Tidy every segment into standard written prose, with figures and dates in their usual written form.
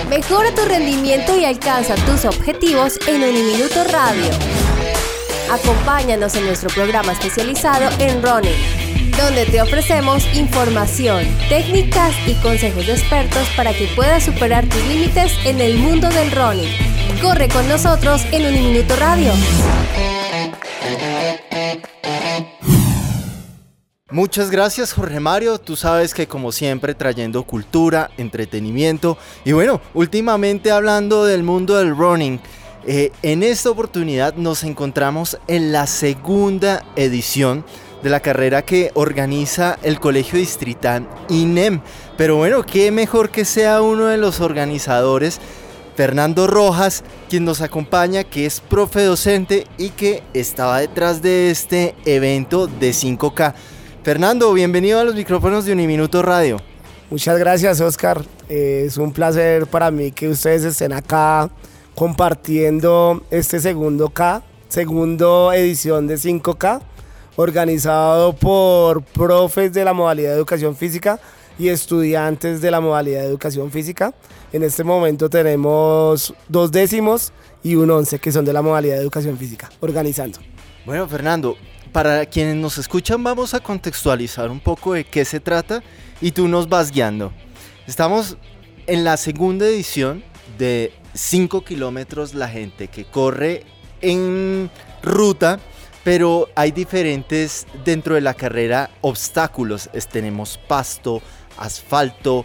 Mejora tu rendimiento y alcanza tus objetivos en Uniminuto Radio. Acompáñanos en nuestro programa especializado en running, donde te ofrecemos información, técnicas y consejos de expertos para que puedas superar tus límites en el mundo del running. Corre con nosotros en Uniminuto Radio. Muchas gracias, Jorge Mario. Tú sabes que como siempre trayendo cultura, entretenimiento y bueno, últimamente hablando del mundo del running. En esta oportunidad nos encontramos en la segunda edición de la carrera que organiza el Colegio Distrital INEM. Pero bueno, qué mejor que sea uno de los organizadores, Fernando Rojas, quien nos acompaña, que es profe docente y que estaba detrás de este evento de 5K. Fernando, bienvenido a los micrófonos de Uniminuto Radio. Muchas gracias, Oscar. Es un placer para mí que ustedes estén acá compartiendo este segunda edición de 5K, organizado por profes de la modalidad de educación física y estudiantes de la modalidad de educación física. En este momento tenemos 2 décimos y un 11 que son de la modalidad de educación física, organizando. Bueno, Fernando, para quienes nos escuchan vamos a contextualizar un poco de qué se trata y tú nos vas guiando. Estamos en la segunda edición de 5 kilómetros, la gente que corre en ruta, pero hay diferentes dentro de la carrera obstáculos. Tenemos pasto, asfalto,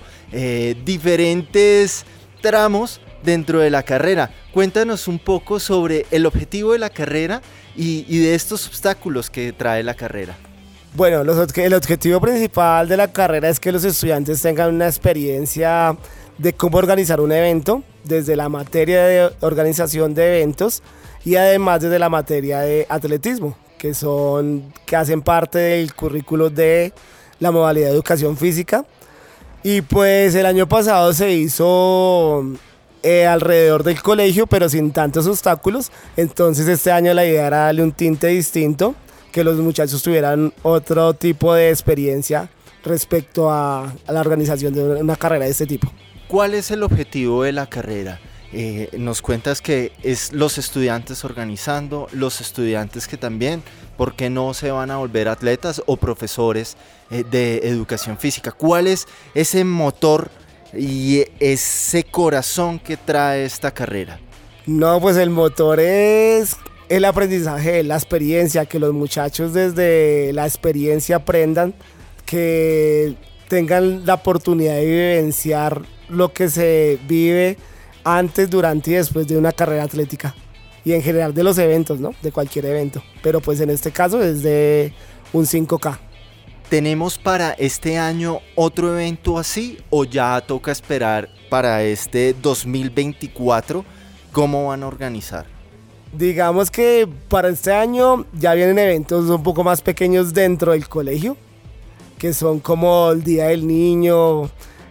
diferentes tramos dentro de la carrera. Cuéntanos un poco sobre el objetivo de la carrera y de estos obstáculos que trae la carrera. Bueno, el objetivo principal de la carrera es que los estudiantes tengan una experiencia de cómo organizar un evento, desde la materia de organización de eventos y además desde la materia de atletismo, que hacen parte del currículo de la modalidad de educación física. Y pues el año pasado se hizo alrededor del colegio, pero sin tantos obstáculos. Entonces este año la idea era darle un tinte distinto, que los muchachos tuvieran otro tipo de experiencia respecto a la organización de una carrera de este tipo. ¿Cuál es el objetivo de la carrera? Nos cuentas que es los estudiantes organizando, los estudiantes que también, ¿por qué no se van a volver atletas o profesores de educación física? ¿Cuál es ese motor y ese corazón que trae esta carrera? No, pues el motor es el aprendizaje, la experiencia, que los muchachos desde la experiencia aprendan, que tengan la oportunidad de vivenciar lo que se vive antes, durante y después de una carrera atlética y en general de los eventos, ¿no? De cualquier evento, pero pues en este caso es de un 5K. ¿Tenemos para este año otro evento así o ya toca esperar para este 2024? ¿Cómo van a organizar? Digamos que para este año ya vienen eventos un poco más pequeños dentro del colegio, que son como el Día del Niño,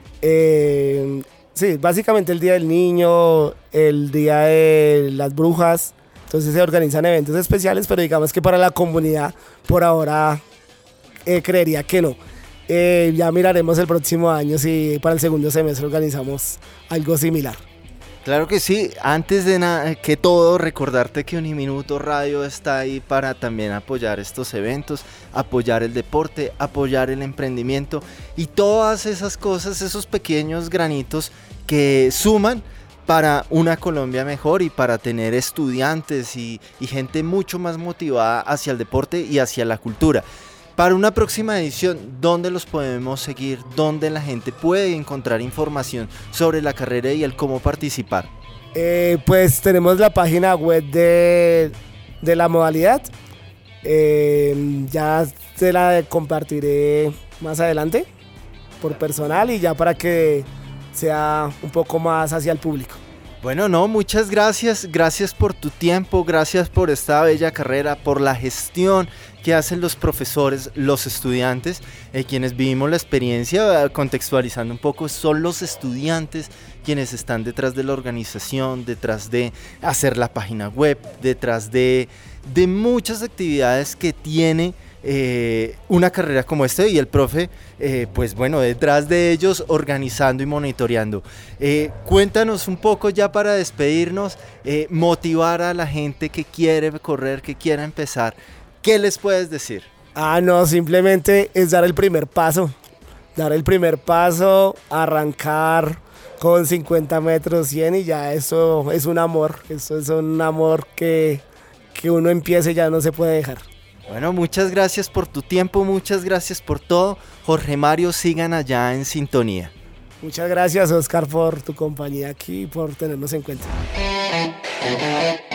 sí, básicamente el Día del Niño, el Día de las Brujas. Entonces se organizan eventos especiales, pero digamos que para la comunidad por ahora creería que no. Ya miraremos el próximo año si para el segundo semestre organizamos algo similar. Claro que sí. Antes de nada que todo, recordarte que Uniminuto Radio está ahí para también apoyar estos eventos, apoyar el deporte, apoyar el emprendimiento y todas esas cosas, esos pequeños granitos que suman para una Colombia mejor y para tener estudiantes y gente mucho más motivada hacia el deporte y hacia la cultura. Para una próxima edición, ¿dónde los podemos seguir? ¿Dónde la gente puede encontrar información sobre la carrera y el cómo participar? Pues tenemos la página web de la modalidad. Ya te la compartiré más adelante por personal y ya para que sea un poco más hacia el público. Bueno, no, muchas gracias por tu tiempo, gracias por esta bella carrera, por la gestión que hacen los profesores, los estudiantes, quienes vivimos la experiencia. Contextualizando un poco, son los estudiantes quienes están detrás de la organización, detrás de hacer la página web, detrás de muchas actividades que tiene una carrera como esta y el profe, pues bueno, detrás de ellos organizando y monitoreando. Cuéntanos un poco ya para despedirnos, motivar a la gente que quiere correr, que quiera empezar. ¿Qué les puedes decir? No, simplemente es dar el primer paso. Dar el primer paso, arrancar con 50 metros, 100 y ya eso es un amor. Eso es un amor que uno empiece y ya no se puede dejar. Bueno, muchas gracias por tu tiempo, muchas gracias por todo. Jorge Mario, sigan allá en sintonía. Muchas gracias, Oscar, por tu compañía aquí y por tenernos en cuenta.